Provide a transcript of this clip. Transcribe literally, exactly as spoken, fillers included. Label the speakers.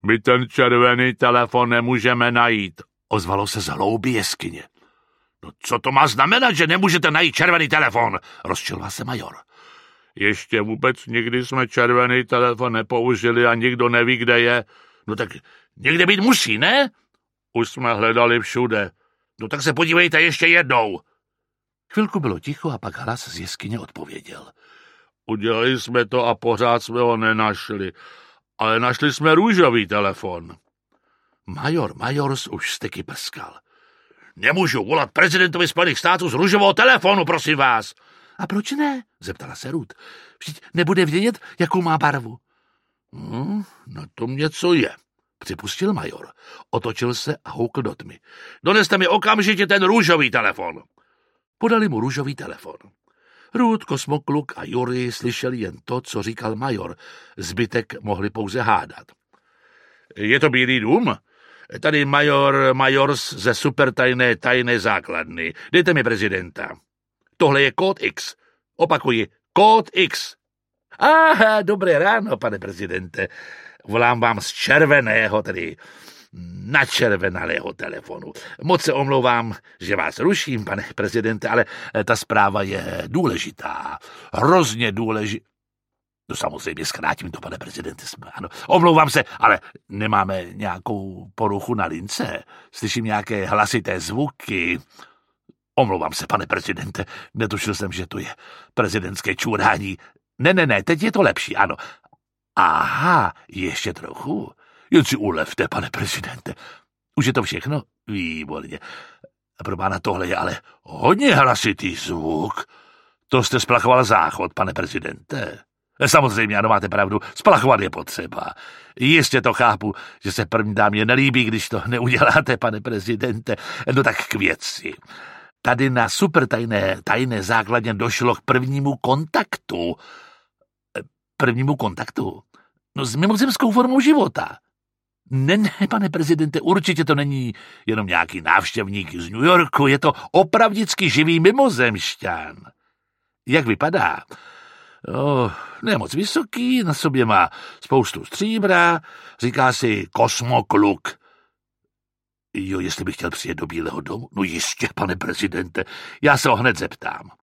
Speaker 1: My ten červený telefon nemůžeme najít, ozvalo se z hloubi jeskyně. No co to má znamenat, že nemůžete najít červený telefon? Rozčiloval se major. Ještě vůbec nikdy jsme červený telefon nepoužili a nikdo neví, kde je. No tak někde být musí, ne? Už jsme hledali všude. No tak se podívejte ještě jednou. Chvilku bylo ticho a pak hlas z jeskyně odpověděl. Udělali jsme to a pořád jsme ho nenašli. Ale našli jsme růžový telefon. Major Majors už steky prskal. Nemůžu volat prezidentovi Spojených států z růžového telefonu, prosím vás. A proč ne? Zeptala se Ruth. Vždyť nebude vědět, jakou má barvu. Hmm, na tom něco je, připustil major. Otočil se a houkl do tmy. Doneste mi okamžitě ten růžový telefon. Podali mu růžový telefon. Ruth, Kosmokluk a Juri slyšeli jen to, co říkal major. Zbytek mohli pouze hádat. Je to Bílý dům? Tady major Majors ze supertajné tajné základny. Dejte mi prezidenta. Tohle je kód X. Opakuji, kód X. Aha, dobré ráno, pane prezidente. Volám vám z červeného, tedy načervenalého telefonu. Moc se omlouvám, že vás ruším, pane prezidente, ale ta zpráva je důležitá. Hrozně důležitá. No samozřejmě zkrátím to, pane prezidente. Ano, omlouvám se, ale nemáme nějakou poruchu na lince. Slyším nějaké hlasité zvuky. Omlouvám se, pane prezidente. Netušil jsem, že to je prezidentské čurání. Ne, ne, ne, teď je to lepší, ano. Aha, ještě trochu. Jen si ulevte, pane prezidente. Už je to všechno? Výborně. Pro pána tohle je ale hodně hlasitý zvuk. To jste splachoval záchod, pane prezidente. Samozřejmě, ano, máte pravdu, splachovat je potřeba. Jistě to chápu, že se první dámě nelíbí, když to neuděláte, pane prezidente. No tak k věci. Tady na supertajné tajné základně došlo k prvnímu kontaktu. Prvnímu kontaktu? No s mimozemskou formou života. Ne, ne, pane prezidente, určitě to není jenom nějaký návštěvník z New Yorku, je to opravdicky živý mimozemšťan. Jak vypadá? Oh, ne moc vysoký, na sobě má spoustu stříbra, říká si Kosmokluk. Jo, jestli bych chtěl přijet do Bílého domu? No jistě, pane prezidente, já se ho hned zeptám.